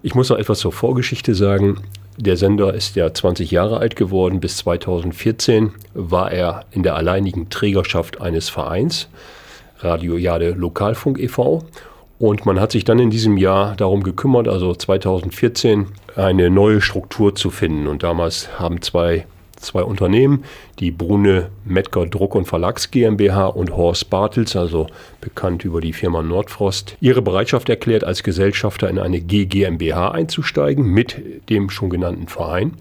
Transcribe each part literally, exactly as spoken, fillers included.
Ich muss noch etwas zur Vorgeschichte sagen. Der Sender ist ja zwanzig Jahre alt geworden. Bis zweitausendvierzehn war er in der alleinigen Trägerschaft eines Vereins, Radio Jade Lokalfunk e V Und man hat sich dann in diesem Jahr darum gekümmert, also zweitausendvierzehn, eine neue Struktur zu finden. Und damals haben zwei, zwei Unternehmen, die Brune Mettger Druck- und Verlags GmbH und Horst Bartels, also bekannt über die Firma Nordfrost, ihre Bereitschaft erklärt, als Gesellschafter in eine G GmbH einzusteigen mit dem schon genannten Verein.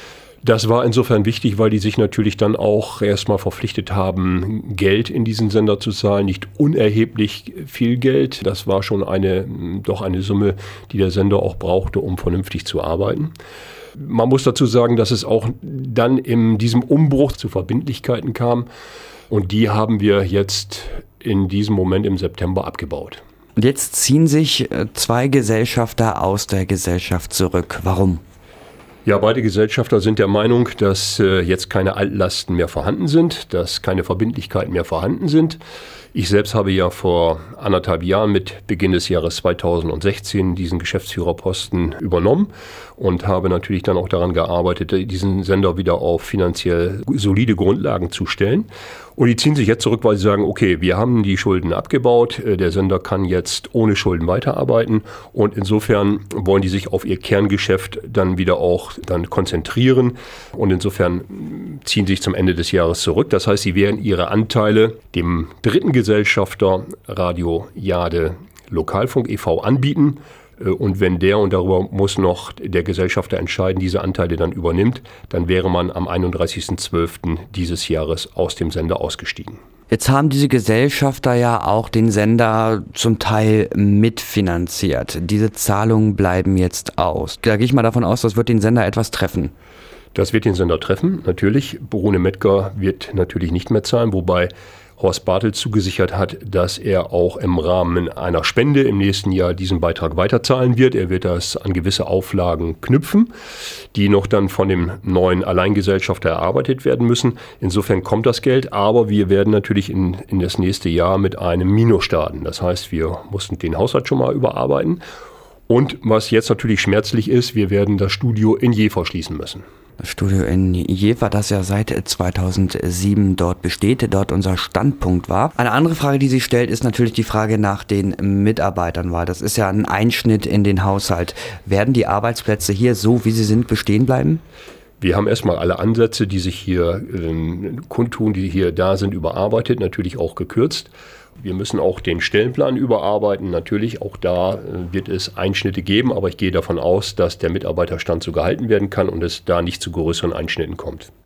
Das war insofern wichtig, weil die sich natürlich dann auch erstmal verpflichtet haben, Geld in diesen Sender zu zahlen. Nicht unerheblich viel Geld. Das war schon eine, doch eine Summe, die der Sender auch brauchte, um vernünftig zu arbeiten. Man muss dazu sagen, dass es auch dann in diesem Umbruch zu Verbindlichkeiten kam. Und die haben wir jetzt in diesem Moment im September abgebaut. Und jetzt ziehen sich zwei Gesellschafter aus der Gesellschaft zurück. Warum? Ja, beide Gesellschafter sind der Meinung, dass äh, jetzt keine Altlasten mehr vorhanden sind, dass keine Verbindlichkeiten mehr vorhanden sind. Ich selbst habe ja vor anderthalb Jahren mit Beginn des Jahres zweitausendsechzehn diesen Geschäftsführerposten übernommen und habe natürlich dann auch daran gearbeitet, diesen Sender wieder auf finanziell solide Grundlagen zu stellen. Und die ziehen sich jetzt zurück, weil sie sagen, okay, wir haben die Schulden abgebaut, der Sender kann jetzt ohne Schulden weiterarbeiten und insofern wollen die sich auf ihr Kerngeschäft dann wieder auch dann konzentrieren und insofern ziehen sich zum Ende des Jahres zurück. Das heißt, sie werden ihre Anteile dem dritten Gesellschafter Radio Jade Lokalfunk e V anbieten. Und wenn der, und darüber muss noch der Gesellschafter entscheiden, diese Anteile dann übernimmt, dann wäre man am einunddreißigsten zwölften dieses Jahres aus dem Sender ausgestiegen. Jetzt haben diese Gesellschafter ja auch den Sender zum Teil mitfinanziert. Diese Zahlungen bleiben jetzt aus. Da gehe ich mal davon aus, das wird den Sender etwas treffen. Das wird den Sender treffen, natürlich. Brune Mettger wird natürlich nicht mehr zahlen, wobei Horst Bartels zugesichert hat, dass er auch im Rahmen einer Spende im nächsten Jahr diesen Beitrag weiterzahlen wird. Er wird das an gewisse Auflagen knüpfen, die noch dann von dem neuen Alleingesellschafter erarbeitet werden müssen. Insofern kommt das Geld, aber wir werden natürlich in, in das nächste Jahr mit einem Minus starten. Das heißt, wir mussten den Haushalt schon mal überarbeiten. Und was jetzt natürlich schmerzlich ist, wir werden das Studio in Jever schließen müssen. Das Studio in Jever, das ja seit zweitausendsieben dort besteht, dort unser Standpunkt war. Eine andere Frage, die sich stellt, ist natürlich die Frage nach den Mitarbeitern, weil das ist ja ein Einschnitt in den Haushalt. Werden die Arbeitsplätze hier so, wie sie sind, bestehen bleiben? Wir haben erstmal alle Ansätze, die sich hier äh, kundtun, die hier da sind, überarbeitet, natürlich auch gekürzt. Wir müssen auch den Stellenplan überarbeiten. Natürlich, auch da äh, wird es Einschnitte geben, aber ich gehe davon aus, dass der Mitarbeiterstand so gehalten werden kann und es da nicht zu größeren Einschnitten kommt.